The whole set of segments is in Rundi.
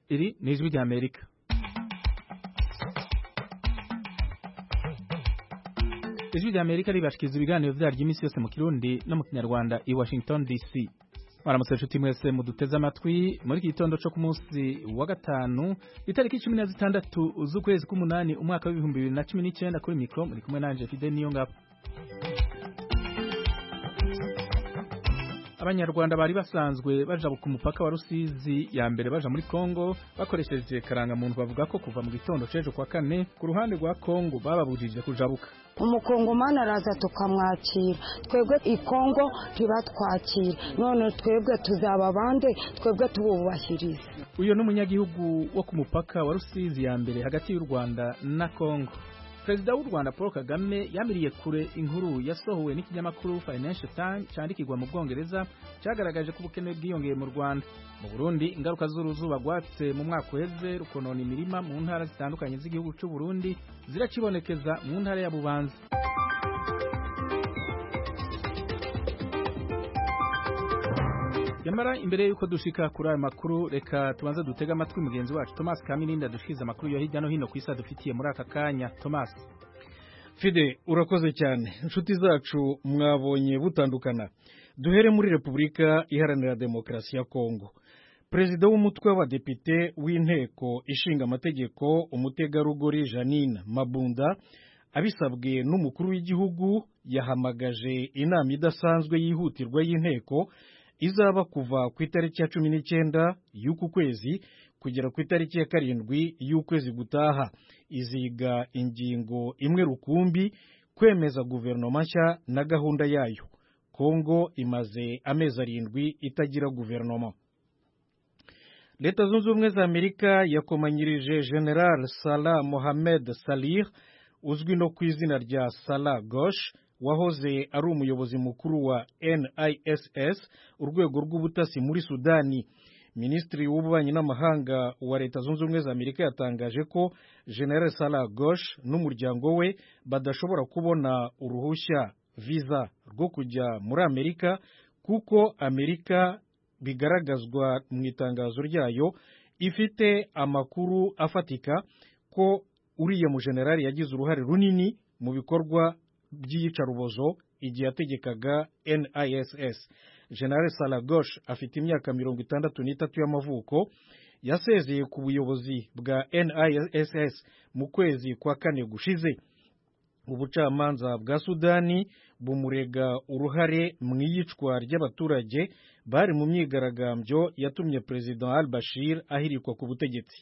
Iri ni ijwi ry'Amerika. Ijwi ry'Amerika ribashikiriza ibiganiro vyaryo iminsi yose mu Kirundi no mu Kinyarwanda i Washington DC. Mwaramutse nshuti mwese muduteze amatwi muri iki gitondo cyo ku munsi wa gatanu itariki 16 z'ukwezi k'umunani umwaka wa 2019 kuri micro muri kumwe nanje Fide Niyongabo. Abanyarwanda bari basanzwe baja ku mupaka wa Rusizi ya mbere baja muri Kongo bakoresheje karanga muntu bavuga ko kuva mu gitondo cejo kwa kane ku ruhande rwa Kongo bababujije kujabuka. Umukongomani araza tukamwakira, twebwe i Kongo ntibatwakira, none twebwe tuzaba bande, twebwe tububahiriza. Uyo n'umunyagihugu wo ku mupaka wa Rusizi ya mbere hagati y'u Rwanda na Kongo. Perezida w'u Rwanda Paul Kagame yamiriye kure inkuru yasohowe n'ikinyamakuru Financial Times candikirwa mu Bwongereza cyagaragaje ko ubukene bwiyongeye mu Rwanda. Mu Burundi ingaruka z'uruzuba rwatse mu mwaka uheze rukonona imirima mu ntara zitandukanye z'igihugu cy'u Burundi ziracibonekeza mu ntara ya Bubanza. Yamara imbere yuko dushika kuri aya makuru reka tubanze dutega amatwi mugenzi wacu Thomas Kamininda dushiza amakuru yo hirya no hino ku isi dufitiye muri aka kanya. Thomas. Fide urakoze cyane. Inshuti zacu mwabonye butandukana. Duhere muri Repubulika Iharanira Demokarasi ya Kongo. Perezida w'umutwe w'abadepite w'inteko ishinga amategeko umutegarugori Janine Mabunda abisabwe n'umukuru w'igihugu yahamagaje inama idasanzwe yihutirwa y'inteko izaba kuva ku itariki ya 19 y'uku kwezi kugera ku itariki ya 7 y'ukwezi gutaha. Iziga ingingo imwe rukumbi kwemeza guverinoma nshya na gahunda yayo. Kongo imaze amezi 7 itagira guverinoma. Leta Zunze Ubumwe za Amerika yakomanyirije General Salah Mohamed Salih uzwi no ku izina rya Salah Ghosh wahoze ari umuyobozi mukuru wa NISS urwego rw'ubutasi muri Sudani. Ministri w'ububanyi n'amahanga wa Leta Zunze Ubumwe za Amerika yatangaje ko General Salah Ghosh n'umuryango we badashobora kubona uruhushya visa rwo kujya muri Amerika kuko Amerika bigaragazwa mu itangazo ryayo ifite amakuru afatika ko uriye mu generali yagize uruhare runini mu bikorwa by'iyicarubozo igihe yategekaga NISS. General Salah Ghosh afite imyaka 63 y'amavuko, yasezeye ku buyobozi bwa NISS mu kwezi kwa kane gushize. Ubucamanza bwa Sudani bumurega uruhare mu iyicwa ry'abaturage bari mu myigaragambyo yatumye President al-Bashir ahirikwa ku butegetsi.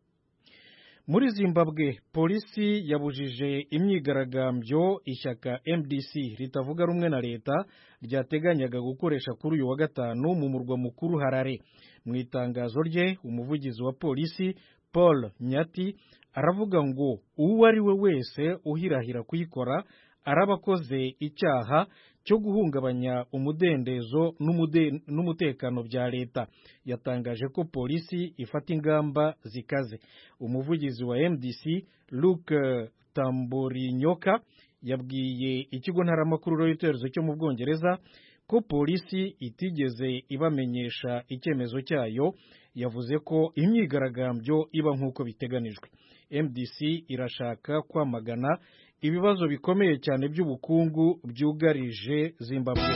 Muri Zimbabwe, polisi yabujije imyigaragambyo ishyaka MDC ritavuga rumwe na leta ryateganyaga gukoresha kuri uyu wa gatanu mu murwa mukuru Harare. Mu itangazo rye, umuvugizi wa polisi Paul Nyati aravuga ngo uwo ari we wese uhirahira kuyikora arabakoze icyaha cyo guhungabanya umudendezo n'umutekano bya leta. Yatangaje ko polisi ifata ingamba zikaze. Umuvugizi wa MDC Luke Tamborinyoka yabwiye ikigo ntaramakuru Reuters cyo mu Bwongereza ko polisi itigeze ibamenyesha icyemezo cyayo. Yavuze ko imyigaragambyo iba nk'uko biteganijwe. MDC irashaka kwamagana ibibazo bikomeye cyane by'ubukungu byugarije Zimbabwe.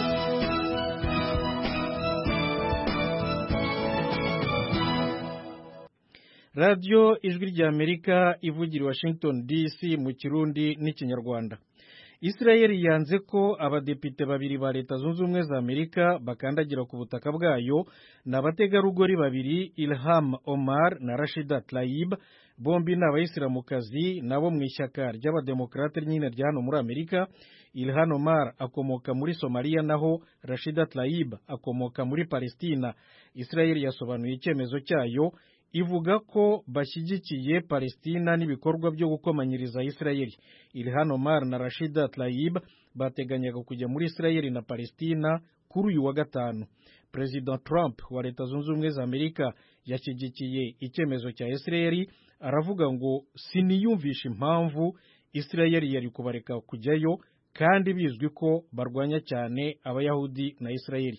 Radio Ijwi ry'Amerika ivugira Washington DC mu Kirundi n'Ikinyarwanda. Israel yanze ko abadepite babiri ba Leta Zunze Ubumwe za Amerika bakandagira ku butaka bwayo n'abategarugori babiri Ilham Omar na Rashida Tlaib, bombi n'abayisilamukazi nabo mu ishyaka ry'abademokrate nyine rya hano muri Amerika. Ilhan Omar akomoka muri Somalia naho Rashida Tlaib akomoka muri Palestina. Israel yasobanuye icyemezo cyayo ivuga ko bashyigikiye Palestina n'ibikorwa byo gukomanyiriza Israel. Ilhan Omar na Rashida Tlaib bateganyaga kujya muri Israel na Palestina kuri uyu wa gatanu. President Trump wa Leta Zunze Ubumwe za Amerika yashyigikiye icyemezo cya Israel, aravuga ngo siniyumvisha impamvu Israel yari kubareka kujyayo kandi bizwi ko barwanya cyane abayahudi na Israel.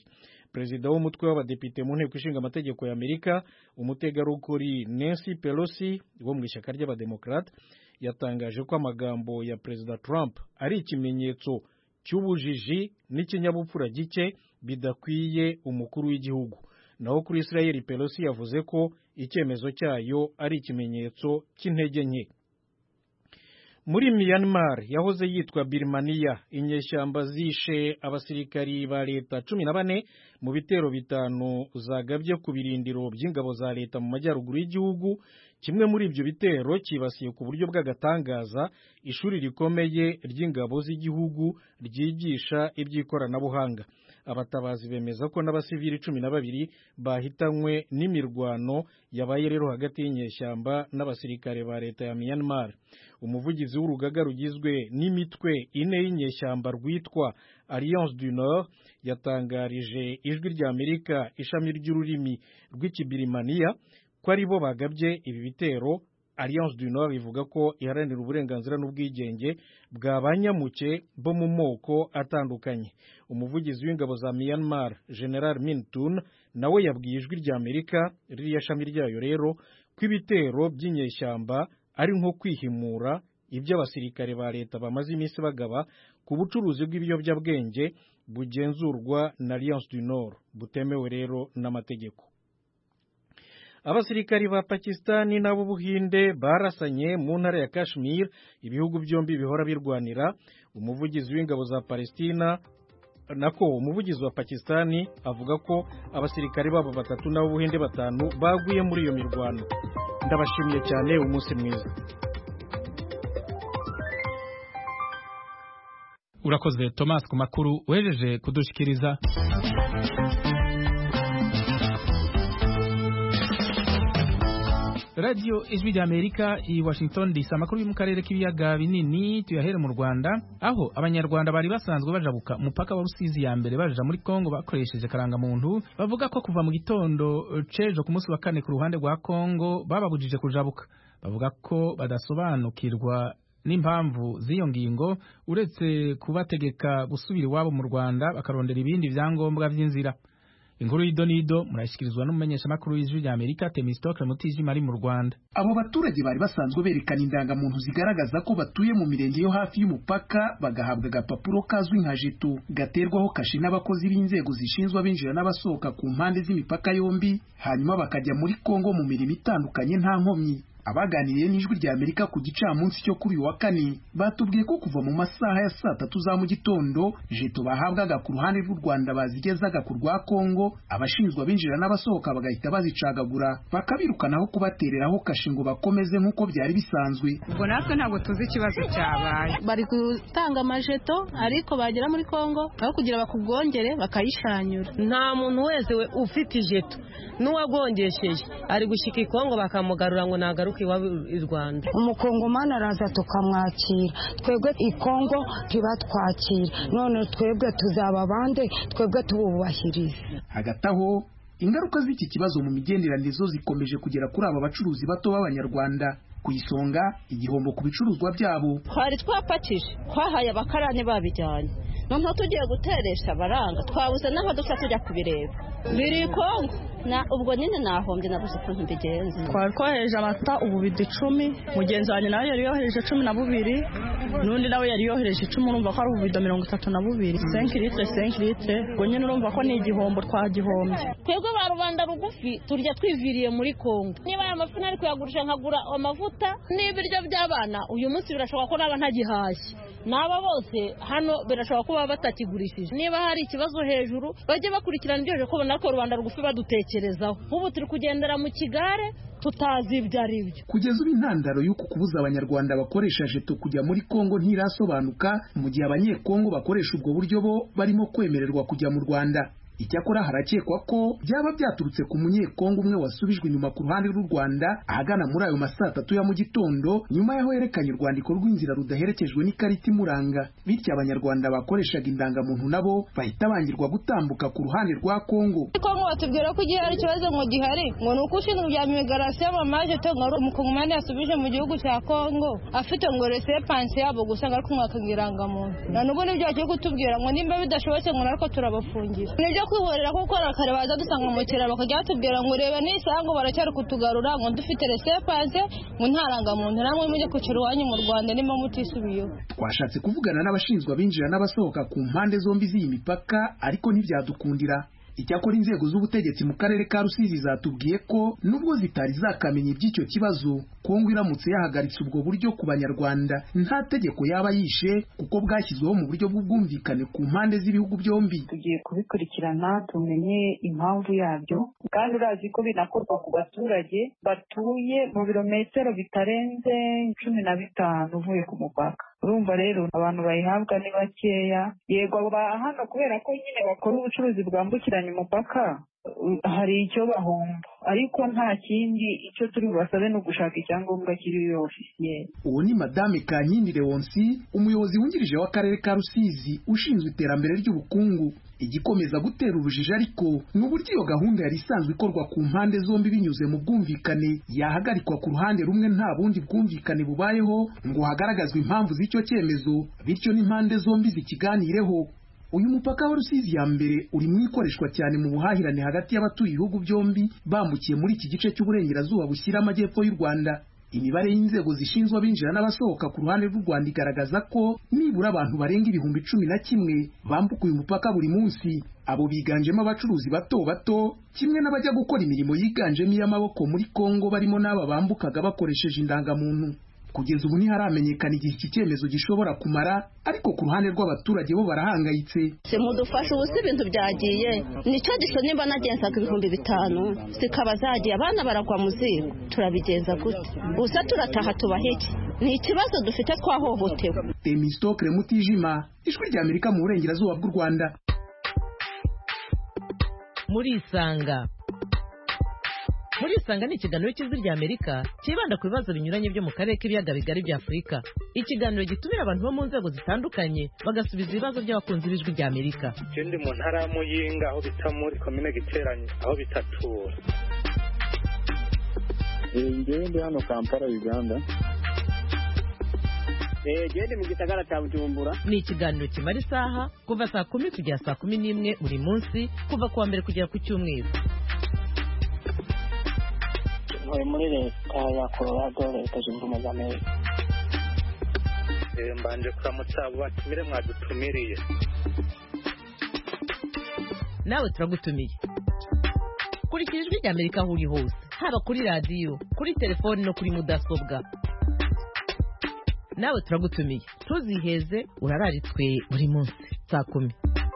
perezida w'umutwe w'abadepite mu nteko ishinga amategeko ya Amerika umutegarugori Nancy Pelosi wo mu ishyaka ry'abademokrate yatangaje ko amagambo ya perezida Trump ari ikimenyetso cy'ubujiji n'ikinyabupfura gike bidakwiye umukuru w'igihugu. Naho kuri Israel, Pelosi yavuze ko icyemezo cyayo ari ikimenyetso cy'intege nke. Muri Myanmar yahoze yitwa Birmania, inyeshyamba zishe abasirikari ba leta 14 mu bitero 5 zagabye ku birindiro by'ingabo za leta mu majyaruguru y'igihugu. Kimwe muri ibyo bitero kibasiye ku buryo bw'agatangaza ishuri rikomeye ry'ingabo z'igihugu ryigisha iby'ikoranabuhanga. Abatabazi bemeza ko n'abasivili 12 bahitanywe n'imirwano yabaye rero hagati y'inyeshyamba n'abasirikare ba leta ya Myanmar. Umuvugizi w'urugaga rugizwe n'imitwe 4 y'inyeshyamba rwitwa Alliance du Nord yatangarije ijwi rya Amerika ishami ry'ururimi rw'ikibirimaniya ko ari bo bagabye ibi bitero. Alliance du Nord ivuga ko iharanira uburenganzira n'ubwigenge bw'abanyamuke bo mu moko atandukanye. Umuvugizi w'ingabo za Myanmar General Min Tun nawe yabwiye ijwi rya Amerika ririya shami ryayo rero ko ibitero by'inyeshyamba ari nko kwihimura ibyo abasirikare ba leta bamaze iminsi bagaba ku bucuruzi bw'ibiyobyabwenge bugenzurwa na Alliance du Nord butemewe rero n'amategeko. Abasirikari ba Pakistani n'abo Buhinde barasanye mu ntara ya Kashmir, ibihugu byombi bihora birwanira. Umuvugizi w'ingabo za Palestina umuvugizi wa Pakistani avuga ko abasirikari babo 3 n'abo Buhinde 5 baguye muri iyo mirwano. Ndabashimiye cyane, umunsi mwiza. Urakoze Thomas ku makuru wejeje kudushikiriza. Radio Ijwi rya Amerika i Washington DC. Amakuru yo mu karere k'ibiyaga binini tuyahere mu Rwanda, aho abanyarwanda bari basanzwe bajabuka umupaka wa Rusizi ya mbere baja muri Kongo bakoresheje karangamuntu bavuga ko kuva mu gitondo cejo ku munsi wa 4 ku ruhande rwa Kongo bababujije kujabuka. Bavuga ko badasobanukirwa n'impamvu z'iyo ngingo uretse kubategeka gusubira iwabo mu Rwanda bakarondera ibindi vyangombwa vy'inzira. Inkuru y'idonido murashikirizwa n'umumenyesha makuru w'Ijwi rya Amerika Temistokle Mutijima ari mu Rwanda. Abo baturage bari basanzwe berekana indangamuntu zigaragaza ko batuye mu mirenge yo hafi y'umupaka bagahabwa agapapuro kazwi nka jeto gaterwaho kashi n'abakozi b'inzego zishinzwe abinjira n'abasohoka ku mpande z'imipaka yombi, hanyuma bakajya muri Kongo mu mirimo itandukanye nta nkomyi. Abaganiriye n'Ijwi rya Amerika ku gicamunsi cyo kuri wa 4 batubwiye ko kuva mu masaha ya 3 za mu gitondo jeto bahabwaga ku ruhande rw'u Rwanda bazigezaga ku rwa Kongo, abashinzwe abinjira n'abasohoka bagahita bazicagagura bakabirukanaho kubatereraho kashi ngo bakomeze nk'uko byari bisanzwe. Ubwo natwe ntabwo tuzi ikibazo cyabaye, bari gutanga amajeto ariko bagera muri Kongo aho kugira bakugongere bakayishanyura. Nta muntu wese we ufite ijeto n'uwagongesheje ari gushika Kongo bakamugarura ngo nagaruka i Rwanda. Umukongomani araza tukamwakira, twebwe i Kongo ntibatwakira, none twebwe tuzaba bande, twebwe tububahiriza. Hagati aho ingaruka z'iki kibazo mu migenderanire zo zikomeje kugera kuri aba bacuruzi bato b'abanyarwanda. Ku isonga igihombo ku bicuruzwa byabo. Twari twapakije twahaye abakarani babijyanye, noneho tugiye guteresha baranga, twabuze n'aho duca tujya kubireba. Biri Kongo na ubwo nyine nahombye nabuze ukuntu mbigenza. Twari twohereje amata ububido 10, mugenzi wanjye nawe yari yohereje 12, n'undi nawe yari yohereje 10, urumva ko ari ububido 32, 5 litre 5 litre. Ubwo nyine urumva ko ni igihombo twagihombye. Twebwe ba rubanda rugufi turya twiviriye muri Kongo. Niba aya mafi nari kuyagurisha nkagura amavuta n'ibiryo by'abana, uyu munsi birashoboka ko naba ntagihashye. Naba bose hano birashoboka kuba batakigurishije. Niba hari ikibazo hejuru bajye bakurikirana ibyo ko nako rubanda rugufi badutekerezaho. Ubu turi kugendera mu kigare tutazi ibyo ari byo. Kugeza ubu intandaro y'uko kubuza abanyarwanda bakoresha jeto kujya muri Kongo ntirasobanuka, mu gihe abanyekongo bakoresha ubwo buryo bo barimo kwemererwa kujya mu Rwanda. Icyakora harakekwa ko byaba byaturutse ku munyekongo umwe wasubijwe inyuma ku ruhande rw'u Rwanda ahagana muri ayo masaa 3 ya mu gitondo, nyuma yaho yerekanye urwandiko rw'inzira rudaherekejwe n'ikarita imuranga. Bityo abanyarwanda bakoreshaga indangamuntu nabo bahita bangirwa gutambuka ku ruhande rwa Kongo. Kongo batubwira ko igihe hari ikibazo ngo gihari, ngo nuko ushinzwe bya migrasiyo bamaje tengaro umukongomani yasubije mu gihugu cya Kongo afite ngo resepanse yabo gusa ngo kumwaka irangamuntu. Na nubu nibyo cyo kutubwira ngo nimba bidashobotse ngo nariko turabafungira. Nibyo kwihorera kuko kare baza dusanga mu kiraro bakajya batubwira ngo urebe n'isango baracyari kutugarura ngo dufite resepanse ngo ntarangamuntu namwe mujye kucira iwanyu mu Rwanda nimo mutisubiyeho. Twashatse kuvugana n'abashinzwe abinjira n'abasohoka ku mpande zombi z'iyi mipaka ariko ntibyadukundira. Icyakora inzego z'ubutegetsi mu karere ka Rusizi zatubwiye ko nubwo zitari zakamenya iby'icyo kibazo, Kongo iramutse yahagaritse ubwo buryo ku Banyarwanda nta tegeko yaba yishe kuko bwashyizweho mu buryo bw'ubwumvikane ku mpande z'ibihugu byombi. Tugiye kubikurikirana tumenye impamvu yabyo, kandi urazi ko binakorwa ku baturage batuye mu birometero bitarenze 15 uvuye ku mupaka. Urumva rero abantu bayihabwa ni bakeya. Yego hano kubera ko nyine bakora ubucuruzi bwambukiranya umupaka hari icyo bahomba, ariko nta kindi. Icyo turi bubasabe no gushaka icyangombwa kiri officiel. Uwo ni Madame Kankindi Leonsi, umuyobozi wungirije w'akarere ka Rusizi ushinzwe iterambere ry'ubukungu. Igikomeza gutera urujijo ariko n'uburyo iyo gahunda yari isanzwe ikorwa ku mpande zombi binyuze mu bwumvikane yahagarikwa ku ruhande rumwe nta bundi bwumvikane bubayeho ngo hagaragazwe impamvu z'icyo cyemezo, bityo n'impande zombi zikiganireho. Uyu mupaka wa Rusizi ya mbere uri mu ikoreshwa cyane mu buhahirane hagati y'abatuye ibihugu byombi bambukiye muri iki gice cy'uburengerazuba bushyira amajyepfo y'u Rwanda. Imibare y'inzego zishinzwe abinjira n'abasohoka ku ruhande rw'u Rwanda igaragaza ko nibura abantu barenga 11,000 bambuka uyu mupaka buri munsi. Abo biganjemo abacuruzi bato bato kimwe n'abajya gukora imirimo yiganjemo iy'amaboko muri Kongo, barimo n'aba bambukaga bakoresheje indangamuntu. Kugeza ubu ntiharamenyekana igihe iki cyemezo gishobora kumara, ariko ku ruhande rw'abaturage bo barahangayitse. Se mudufasha ubusa ibintu byagiye nicyo giso nimba nagenzaga 5,000 zikaba zagiye abana baragwa mu ziko, turabigenza gute? Gusa turataha tubaheke, ni ikibazo dufite twahohotewe. Temistokle Mutijima, Ijwi ry'Amerika mu burengerazuba bw'u Rwanda. Muri Isanga ni ikiganiro cy'Ijwi ry'Amerika kibanda ku bibazo binyuranye byo mu karere k'ibiyaga bigari bya Afurika. Ikiganiro gitumira abantu bo mu nzego zitandukanye bagasubiza ibibazo by'abakunzi b'Ijwi ry'Amerika. Ikindi mu ntara ya Muyinga aho bita muri komine Giteranye aho bitatura. Ngende hano Kampala Uganda. Gende mu gisagara cya Bujumbura. Ni ikiganiro kimara isaha kuva saa 10 kugera saa 11 buri munsi kuva kuwa mbere kugera ku cyumweru. Muri leta ya Colorado, Leta Zunze Ubumwe za Amerika. Mbanje kuramutsa abo batumire mwadutumiriye. Nawe turagutumiye. Kurikira Ijwi ry'Amerika aho uri hose, haba kuri radiyo, kuri telefoni no kuri mudasobwa. Nawe turagutumiye. Tuziheze urararitswe buri munsi saa 10.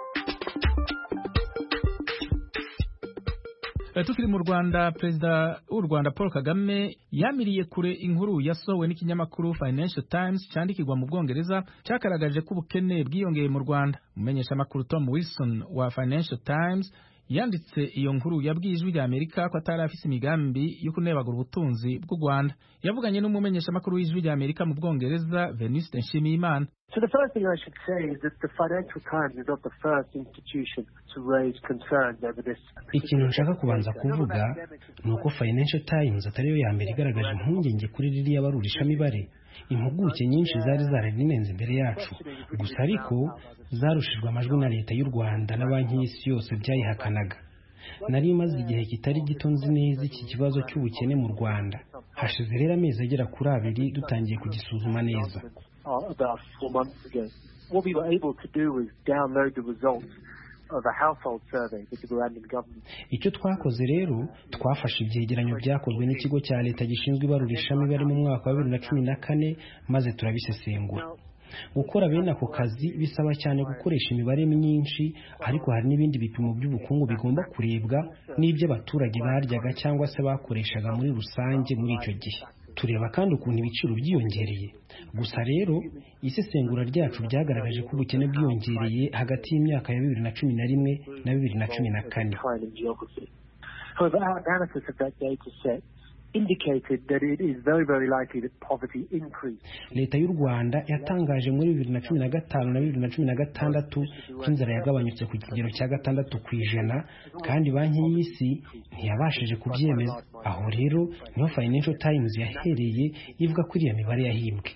Tukiri mu Rwanda, Perezida w'u Rwanda Paul Kagame yamiriye kure inkuru yasohowe n'ikinyamakuru Financial Times cyandikirwa mu Bwongereza cyakaragaje ko ubukene bwiyongeye mu Rwanda. Umumenyeshamakuru Tom Wilson wa Financial Times yanditse iyo nkuru yabwiye Ijwi ry'Amerika ko atari afise imigambi yo kunebagura ubutunzi bw'u Rwanda. Yavuganye n'umumenyeshamakuru w'Ijwi ry'Amerika mu Bwongereza Venuste Nshimiyimana. So the first thing I should say is that the Financial Times is not the first institution to raise concerns over this. Ikintu nshaka kubanza kuvuga ni uko Financial Times atariyo ya mbere igaragaje impungenge kuri ririya barurishamibare. Impuguke nyinshi zari zararinenze imbere yacu, gusa ariko zarushijwe amajwi na leta y'u Rwanda na banki y'isi yose byayihakanaga. Nari maze igihe kitari gito nzi neza iki kibazo cy'ubukene mu Rwanda. Hashize rero amezi agera kuri 2 dutangiye kugisuzuma neza. About 4 months ago, what we were able to do was download the results of a household survey that the Rwandan government. Icyo twakoze rero twafashe ibyegeranyo byakozwe n'ikigo cya leta gishinzwe ibarurishamibare mu mwaka wa 2014 maze turabisesengura. Gukora bene ako kazi bisaba cyane gukoresha imibare myinshi, ariko hari n'ibindi bipimo by'ubukungu bigomba kurebwa n'ibyo abaturage baryaga cyangwa se bakoreshaga muri rusange muri icyo gihe. Tureba kandi ukuntu ibiciro byiyongereye. Gusa rero isesengura ryacu byagaragaje ko ubukene bwiyongereye hagati y'imyaka ya 2011 na 2014. However, our analysis of that data set indicated that it is very, very likely that poverty increased. Leta y'u Rwanda yatangaje muri 2015 na 2016 ko inzara yagabanyutse ku kigero cya 6%, kandi banki y'isi ntiyabashije kubyemeza. aho rero niho Financial Times yahereye ivuga ko iriya mibare yahimbwe.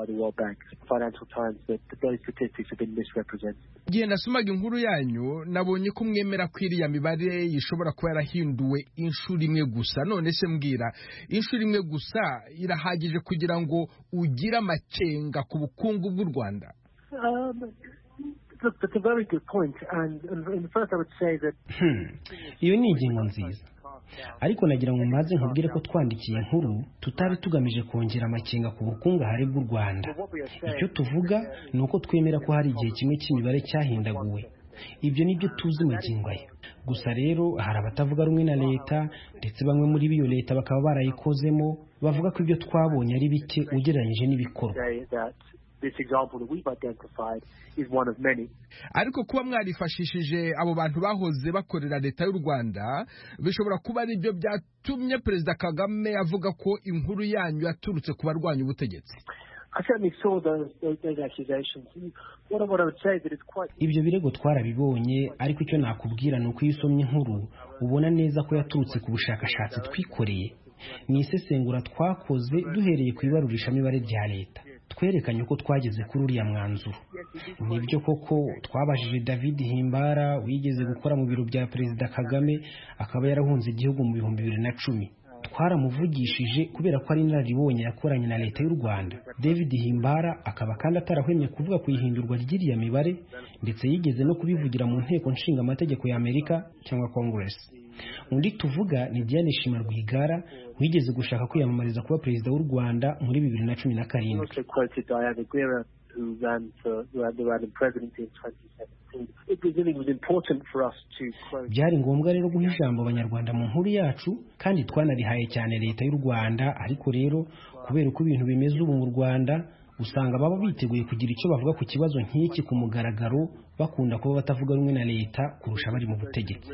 Igihe nasomaga inkuru yanyu nabonye ko mwemera ko iriya mibare ishobora kuba yarahinduwe inshuro imwe gusa. None se mbwira, inshuro imwe gusa irahagije kugira ngo ugire amakenga ku bukungu bw'u Rwanda? That's a very good point. And first I would say that iyo ni ingingo nziza, ariko nagira ngo maze nkubwire ko twandikiye inkuru tutari tugamije kongera amakenga ku bukungahare bw'u Rwanda. Icyo tuvuga ni uko twemera ko hari igihe kimwe cy'imibare cyahindaguwe. Ibyo nibyo tuzi mu ngingo ye. Gusa rero hari abatavuga rumwe na leta, ndetse bamwe muri biyo leta bakaba barayikozemo, bavuga ko ibyo twabonye ari bike ugereranyije n'ibikorwa. This example that we've identified is one of many. Ariko kuba mwarifashishije abo bantu bahoze bakorera leta y'u Rwanda bishobora kuba ari byo byatumye Perezida Kagame avuga ko inkuru yanyu yaturutse ku barwanya ubutegetsi. I certainly saw those accusations. What I would say that it's quite. Ibyo birego twarabibonye, ariko icyo nakubwira ni uko iyo usomye inkuru ubona neza ko yaturutse ku bushakashatsi twikoreye. Ni isesengura twakoze duhereye ku ibarurishamibare rya leta. Twerekanye uko twageze kuri uriya mwanzuro. Nibyo koko twabajije David Himbara wigeze gukora mu biro bya Perezida Kagame, akaba yarahunze igihugu mu 2010. Twaramuvugishije kubera ko ari inararibonye yakoranye na leta y'u Rwanda. David Himbara akaba kandi atarahwemye kuvuga ku ihindurwa ry'iriya mibare, ndetse yigeze no kubivugira mu nteko nshinga amategeko ya Amerika cyangwa Congress. Undi tuvuga ni Diane Shima Rwigara wigeze gushaka kwiyamamariza kuba perezida w'u Rwanda muri 2017. Byari ngombwa rero guha ijambo abanyarwanda mu nkuru yacu, kandi twanarihaye cyane leta y'u Rwanda. Ariko rero kubera uko ibintu bimeze ubu mu Rwanda, usanga baba biteguye kugira icyo bavuga ku kibazo nk'iki ku mugaragaro, bakunda kuba batavuga rumwe na leta kurusha bari mu butegetsi.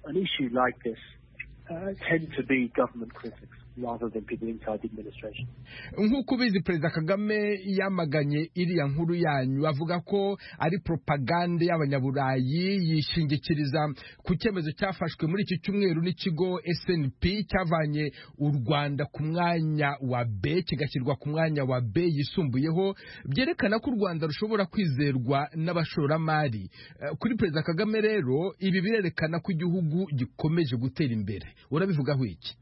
Nk'uko ubizi, Perezida Kagame yamaganye iriya nkuru yanyu, avuga ko ari propaganda y'abanyaburayi, yishingikiriza ku cyemezo cyafashwe muri iki cyumweru n'ikigo SNP cyavanye u Rwanda ku mwanya wa B kigashyirwa ku mwanya wa B yisumbuyeho, byerekana ko u Rwanda rushobora kwizerwa n'abashoramari. Kuri Perezida Kagame rero ibi birerekana ko igihugu gikomeje gutera imbere. Urabivugaho iki?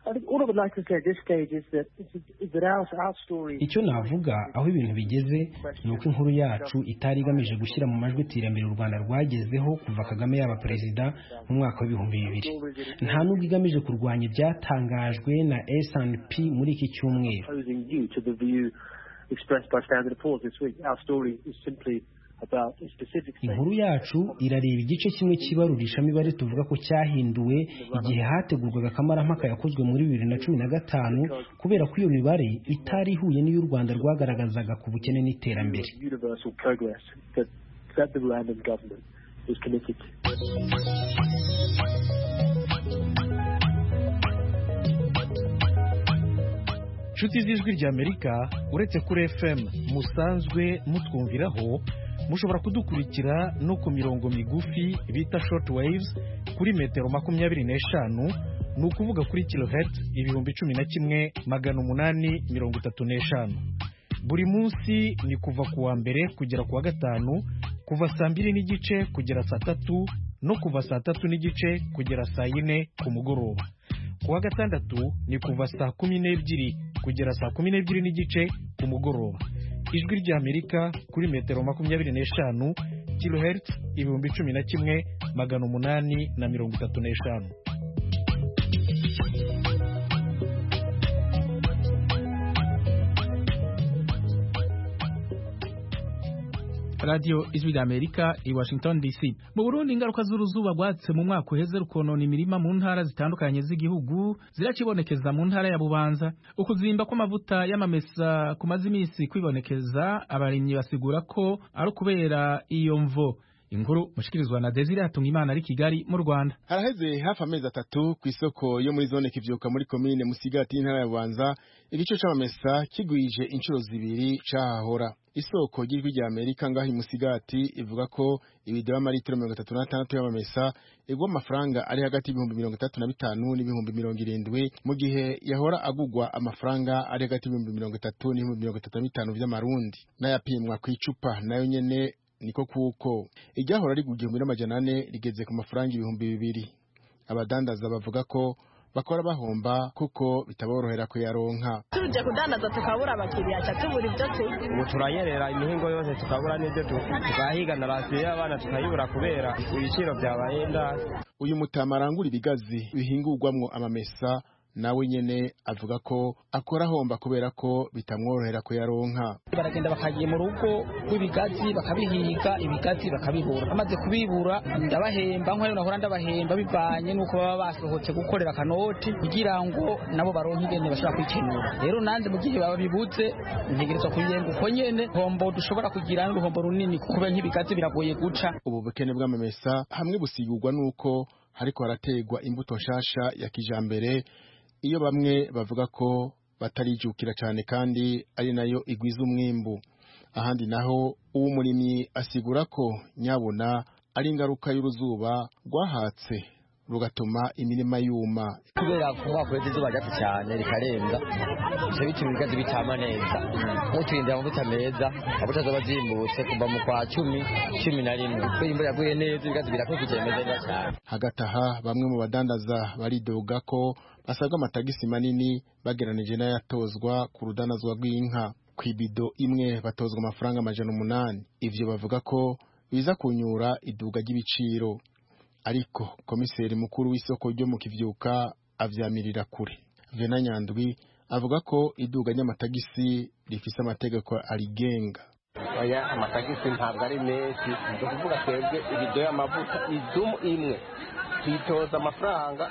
Icyo navuga aho ibintu bigeze ni uko inkuru yacu itari igamije gushyira mu majwi iterambere u Rwanda rwagezeho kuva Kagame yaba perezida mu mwaka wa 2000. Nta nubwo igamije kurwanya ibyatangajwe na S&P muri iki cyumweru. Inkuru yacu irareba igice kimwe cy'ibarurishamibare tuvuga ko cyahinduwe igihe hategurwaga akamarampaka yakozwe muri 2015, kubera ko iyo mibare itari ihuye n'iyo u Rwanda rwagaragazaga ku bukene n'iterambere. Nshuti z'Ijwi ry'Amerika, uretse kuri FM musanzwe mutwumviraho, mushobora kudukurikira no ku mirongo migufi bita short waves kuri metero 25, ni ukuvuga kuri kilohertz 11,835. Buri munsi ni kuva ku wa mbere kugera ku wa gatanu, kuva saa 2 n'igice kugera saa 3, no kuva saa 3 n'igice kugera saa 4 ku mugoroba. Ku wa gatandatu ni kuva saa 12 kugera saa 12 n'igice ku mugoroba. Ijwi ry'Amerika kuri metero 25, kilohertz 11,835. Radio Ijwi ry'Amerika i Washington DC. Mu Burundi, ingaruka z'uruzuba rwatse mu mwaka uheze rukonona imirima mu ntara zitandukanye z'igihugu zirakibonekeza mu ntara ya Bubanza. Ukuzimba kw'amavuta y'amamesa kumaze iminsi kwibonekeza, abarimyi basigura ko ari kubera iyo mvo. inkuru mushikirizwa na Desire Hatungimana ari Kigali mu Rwanda. Haraheze hafi amezi 3 ku isoko yo muri zone Kivyuka muri commune Musigati intara ya Bubanza igice c'amamesa kigwije inshuro zibiri cahahora. Isoko ry'ijwi rya Amerika ngahi Musigati ivuga ko ibido y'amaritiro 36 y'amamesa igwa amafaranga ari hagati y'ibihumbi 35 n'ibihumbi 70 mu gihe yahora agugwa amafaranga ari hagati y'ibihumbi 30 n'ibihumbi 35 vy'amarundi. N'ayapimwa ku icupa nayo nyene niko kuko iryahora rigugije muri 400 rigeze ku mafaranga ibihumbi 200. Abadandaza bavuga ko bakora bahomba kuko bitaborohera kuyaronka. Tuje kudandaza tukabura abakiriya cyatubura ibyo tuzi. Ubu turayerera imihingo yose tukabura n'ibyo tukahiga na rasiyo y'abana tukayibura kubera ibiciro byabahenda. Uyu mutama arangura ibigazi bihingurwamwo amamesa nawe nyene avuga ko akora homba kubera ko bitamworohera kuyaronka. Baragenda bakagiye mu rugo rw'ibigazi bakabihiga ibigazi bakabibura, amaze kubibura ndabahemba nko nahora ndabahemba bivanye nuko baba basohotse gukorera kanoti kugira ngo nabo baronke ingene bashaka kwikenura. Rero nanze mu gihe baba bibuze ntegerezwa kuyenga uko nyene hombo dushobora kugira n'uruhombo runini kuko nk'ibigazi biragoye guca. Ubu bukene bw'amamesa hamwe busigurwa nuko hariko harategwa imbuto nshasha ya kijambere iyo bamwe bavuga ko batarijukira cyane kandi ari nayo igwiza umwimbu. Ahandi naho uw'umurimyi asigura ko nyabona ari ingaruka y'uruzuba rwahatse rugatuma imirima yuma. Kubera kuba kwezi zuba ryatse cyane rikarenga cyo bituma ibigazi bitama neza. Mutirinde amavuta meza abuta zoba zimbutse kuva mu kwa 10-11 kuri imvura yaguye neza ibigazi birakurikije neza cyane. Hagataha bamwe mu badandaza baridoga ko basabwa amatagisi manini bageranije n'ayatozwa ku rudanazwa rw'inka. Kwibido imwe batozwa amafaranga 800. Ivyo bavuga ko biza kunyura iduga ry'ibiciro. Ariko komiseri mukuru w'isoko ryo mu Kivyuka avyamirira kure. Vena Nyandwi avuga ko iduga ry'amatagisi rifise amategeko arigenga. Oya amatagisi ntabwo ari menshi, ndo kuvuga twebwe ibido y'amavuta idumu imwe twitoza amafaranga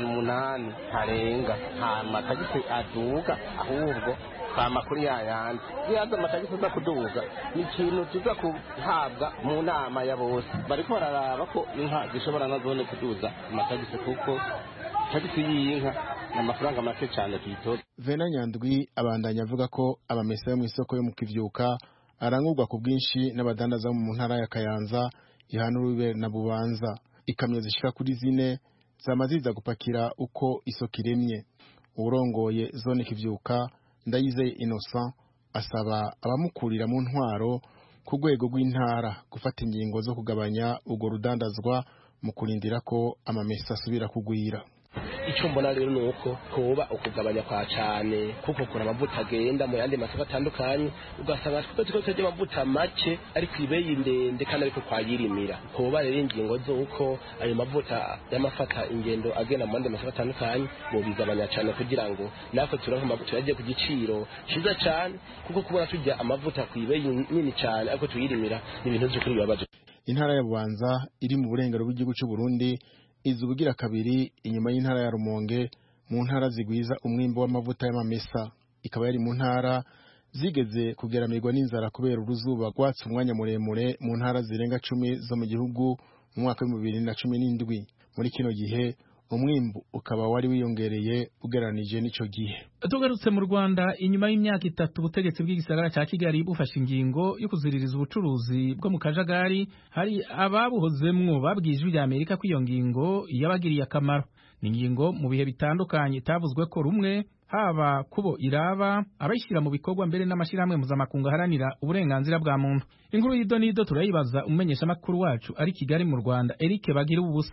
800 harenga, nta matagisi aduga ahubwo kama kuri yayandi. Yaza amatagisi za kuduga ni ikintu tuza kuhabwa mu nama ya bose, bariko bararaba ko inka zishobora nazone kuduza amatagisi kuko tagisi y'inka n'amafaranga make cyane twitoza. Vena Nyandwi abandanya avuga ko abamesa yo mu isoko yo mu Kivyuka arangurwa ku bwinshi n'abadandaza mu ntara ya Kayanza, Ihanurube na Bubanza. Ikamyo zishika kuri 4 zamaziza gupakira uko isoko iremye. Urongoye zone Kivyuka Ndayizeye Innocent asaba abamukurira mu ntwaro ku rwego rw'intara gufata ingingo zo kugabanya ugo rudandazwa mu kurindira ko amamesa asubira kugwira. Icyo mbona rero ni uko kuba ukugabanya kwa cyane kuko kuna amavuta agenda mu yandi masoko atandukanye ugasanga twese tujye amavuta make ari kwibeye ndende kandi ariko kwayirimira. Kuba rero ingingo z'uko ayo mavuta y'amafata ingendo agenda mu yandi masoko atandukanye mu bigabanya cyane kugira ngo natwe turonke amavuta yagiye ku giciro ciza cyane kuko kubona tujya amavuta kwibeye nini cyane ariko tuyirimira ni ibintu byo kuri bibabaje. Intara ya Bubanza iri mu burengero bw'igihugu cy'u Burundi izubugira kabiri inyuma y'intara ya Rumonge mu ntara zigwiza umwimbo w'amavuta y'amamesa. Ikaba yari mu ntara zigeze kugeramirwa n'inzara kubera uruzuba rwatse umwanya muremure mu ntara zirenga 10 zo mu gihugu mu mwaka wa 2017. Muri kino gihe umwimbu ukaba wari wiyongereye ugeranije n'ico gihe. Tugarutse mu Rwanda inyuma y'imyaka 3 ubutegetsi bw'igisagara ca Kigali bufashe ingingo yo kuziririza ubucuruzi bwo mu kajagari, hari ababuhozemwo babwije ijwi rya Amerika ko iyo ngingo yabagiriye akamaro. Ni ingingo mu bihe bitandukanye itavuzwe ko rumwe haba kubo iraba abayishira mu bikorwa mbere n'amashirahamwe mpuzamakungu haranira uburenganzira bwa muntu. Inkuru y'idonido turayibaza umenyesha makuru wacu ari Kigali mu Rwanda Eric Bagira ubusa.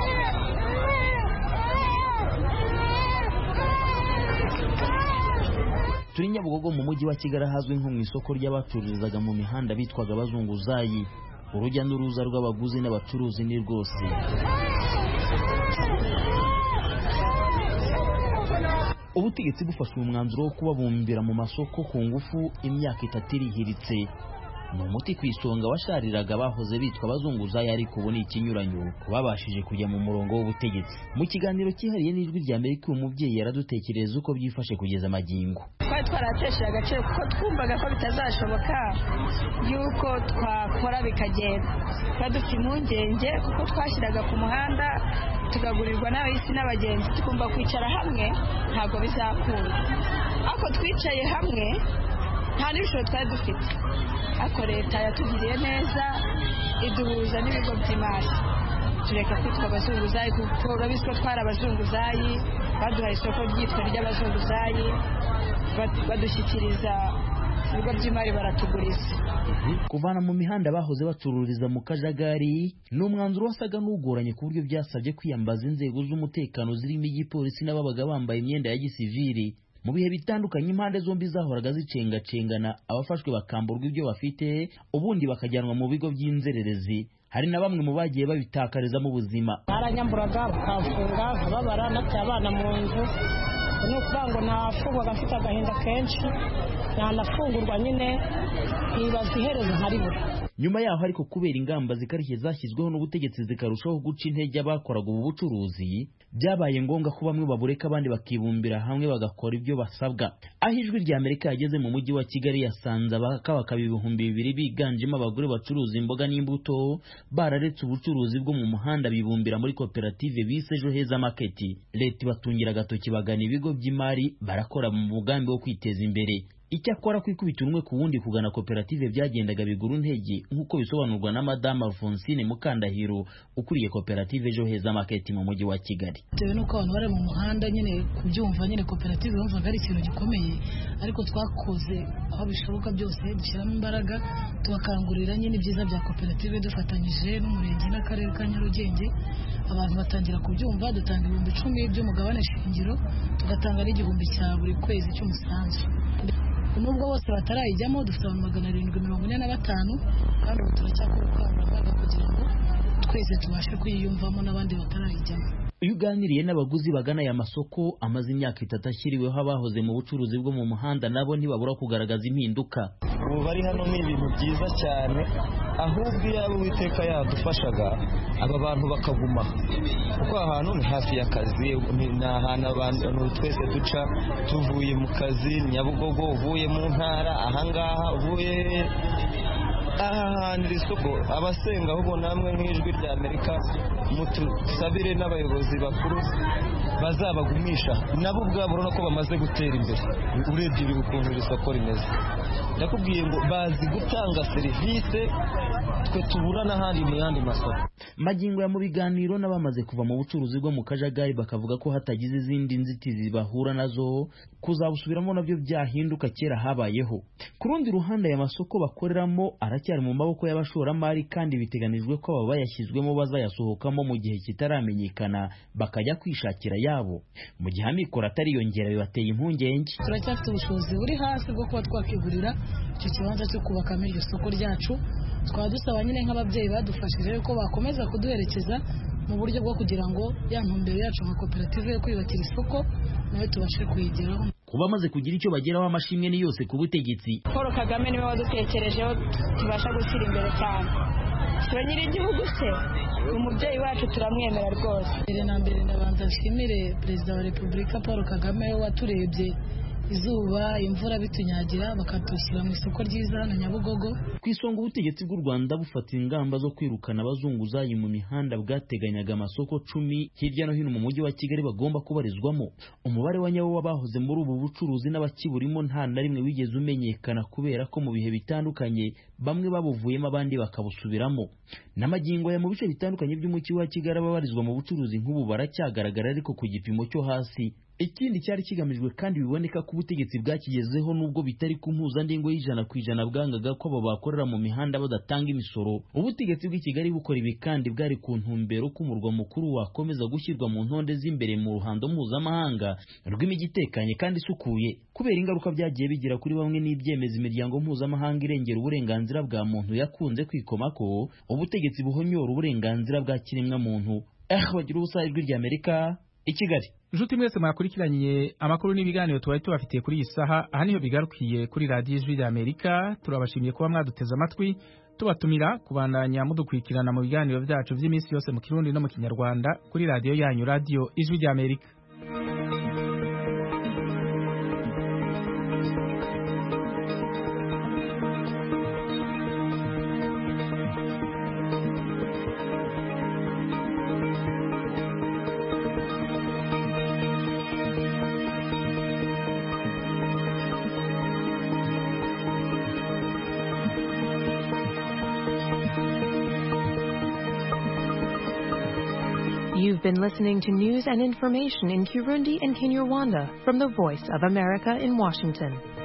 Turi Nyabugogo mu mujyi wa Kigali hazwi nko mu isoko ry'abacururizaga mu mihanda bitwaga abazunguzayi. Urujya n'uruza rw'abaguzi n'abacuruzi ni rwose. Ubutegetsi bufashe umwanzuro wo kubabumbira mu masoko ku ngufu imyaka 3 irihiritse. Ni umuti kwisonga washariraga bahoze bitwa abazunguzayi ariko ubu ni ikinyuranyo babashije kujya mu murongo w'ubutegetsi. Mu kiganiro cyihariye n'ijwi rya Amerika umubyeyi yaradutekereza uko byifashe kugeza magingo. twari twaratesheje agaciro kuko twumvaga ko bitazashoboka yuko twakora bikagenda. Twari dufite impungenge kuko twashyiraga ku muhanda tugagurirwa n'abahisi n'abagenzi, tukumva kwicara hamwe ntabwo bizakunda. Ariko twicaye hamwe nta n'ibishoro twari dufite, ariko leta yatugiriye neza iduhuza n'ibigo by'imari, tureka kwitwa abazunguzayi kuko urabizi ko twari abazunguzayi, baduhaye isoko ryitwa ry'abazunguzayi, badushyikiriza ibigo by'imari baratuguriza. Kuvana mu mihanda bahoze bacururiza mu kajagari ni umwanzuro wasaga n'ugoranye ku buryo byasabye kwiyambaza inzego z'umutekano zirimo igipolisi n'ababaga bambaye imyenda ya gisivili. Mu bihe bitandukanye impande zombi zahoraga zicengacengana, abafashwe bakamburwa ibyo bafite ubundi bakajyanwa mu bigo by'inzererezi. Hari na bamwe mu bagiye babitakarizamo ubuzima. Baranyamburaga bakafunga nkababara nafite abana mu nzu, ni ukuvuga ngo nafungwaga afite agahinda kenshi, ntanafungurwa nyine nkibaza iherezo nkaribura. Nyuma yaho ariko kubera ingamba zikarishye zashyizweho n'ubutegetsi zikarushaho guca intege abakoraga ubu bucuruzi, byabaye ngombwa ko bamwe babureka abandi bakibumbira hamwe bagakora ibyo basabwa. Aho Ijwi rya Amerika yageze mu mujyi wa Kigali yasanze abakabakaba 2,000 biganjemo abagore bacuruza imboga n'imbuto bararetse ubucuruzi bwo mu muhanda bibumbira muri koperative bise Ejo Heza Market. Leta ibatungira agatoki bagana ibigo by'imari barakora mu mugambi wo kwiteza imbere. Icyakora kwikubita umwe ku wundi kugana koperative byagendaga bigura intege nk'uko bisobanurwa na Madame Alphonsine Mukandahiro ukuriye koperative Ejo Heza Market mu mujyi wa Kigali. Bitewe n'uko abantu bari mu muhanda nyine kubyumva nyine koperative bumvaga ari ikintu gikomeye, ariko twakoze aho bishoboka byose dushyiramo imbaraga tubakangurira nyine ibyiza bya koperative dufatanyije n'umurenge n'akarere ka Nyarugenge. Abantu batangira kubyumva, dutanga 10,000 by'umugabane shingiro, tugatanga n'igihumbi cya buri kwezi cy'umusanzu. Nubwo bose batarayijyamo dufite 745 kandi ubu turacyakora ubukangurambaga kugira ngo twese tubashe kuyiyumvamo n'abandi batarayijyamo. Iyo uganiriye n'abaguzi bagana aya masoko amaze imyaka 3 ashyiriweho abahoze mu bucuruzi bwo mu muhanda, nabo ntibabura kugaragaza impinduka. Ubu bari hano ni ibintu byiza cyane, ahubwo yaba Uwiteka yadufashaga aba bantu bakaguma, kuko ahantu ni hafi y'akazi, ni ahantu abantu twese duca tuvuye mu kazi, Nyabugogo uvuye mu ntara, ahangaha uvuye ahantu isoko. Abasenga ahubwo namwe nk'Ijwi rya Amerika mutusabire n'abayobozi bakuru bazabagumisha, nabo ubwabo urabona ko bamaze gutera imbere. Urebye ukuntu iri soko rimeze, ndakubwiye ngo bazi gutanga serivisi twe tubura n'ahandi mu yandi masoko. Magingo ya mu biganiro n'abamaze kuva mu bucuruzi bwo mu kajagari bakavuga ko hatagize izindi nzitizi bahura nazo kuzabusubiramo nabyo byahinduka kera habayeho. Ku rundi ruhande aya masoko bakoreramo aracyari mu maboko y'abashoramari, kandi biteganijwe ko aba bayashyizwemo bazayasohokamo mu gihe kitaramenyekana bakajya kwishakira yabo. Mu gihe amikoro atariyongera bibateye impungenge. Turacyafite ubushobozi buri hasi bwo kuba twakigurira icyo kibanza cyo kubakamo iryo soko ryacu. Twaba dusaba nyine nk'ababyeyi badufashije ko bakomeza kuduherekeza mu buryo bwo kugira ngo ya ntumbero yacu nka koperative yo kwiyubakira isoko nawe tubashe kuyigeraho. Kuba amaze kugira icyo bageraho amashimwe ni yose ku butegetsi. Paul Kagame niwe wadutekerejeho tubasha gushyira imbere cyane. Twe nyiri igihugu se umubyeyi wacu turamwemera rwose. Mbere na mbere ndabanza nshimire Perezida wa Repubulika Paul Kagame waturebye izuba imvura bitunyagira bakatushyira mu isoko ryiza hano Nyabugogo. Ku isonga ubutegetsi bw'u Rwanda bufata ingamba zo kwirukana abazunguzayi mu mihanda bwateganyaga amasoko 10 hirya no hino mu mujyi wa Kigali bagomba kubarizwamo. Umubare wa nyawo w'abahoze muri ubu bucuruzi n'abakiburimo nta na rimwe wigeze umenyekana, kubera ko mu bihe bitandukanye bamwe babuvuyemo abandi bakabusubiramo. N'amagingo ya mu bice bitandukanye by'umujyi wa Kigali ababarizwa mu bucuruzi nk'ubu baracyagaragara, ariko ku gipimo cyo hasi. Ikindi cyari kigamijwe kandi biboneka ko ubutegetsi bwakigezeho, nubwo bitari ku mpuzandengo y'100% bwangaga ko abo bakorera mu mihanda badatanga imisoro. Ubutegetsi bw'i Kigali bukora ibi kandi bwari ku ntumbero ko umurwa mukuru wakomeza gushyirwa mu ntonde z'imbere mu ruhando mpuzamahanga rw'imijyi itekanye kandi isukuye. Kubera ingaruka byagiye bigira kuri bamwe n'ibyemeza imiryango mpuzamahanga irengera uburenganzira bwa muntu yakunze kwikoma ko ubutegetsi buhonyora uburenganzira bwa kiremwa muntu. Bagira ubusa Ijwi rya Amerika i Kigali. Nshuti mwese mwakurikiranye amakuru n'ibiganiro twari tubafitiye kuri iyi saha, aha niho bigarukiye kuri radiyo Ijwi rya Amerika. Turabashimiye kuba mwaduteze amatwi, tubatumira kubandanya mudukurikirana mu biganiro byacu by'iminsi yose mu Kirundi no mu Kinyarwanda kuri radiyo yanyu, radiyo Ijwi rya Amerika. You've been listening to news and information in Kirundi and Kinyarwanda from the Voice of America in Washington.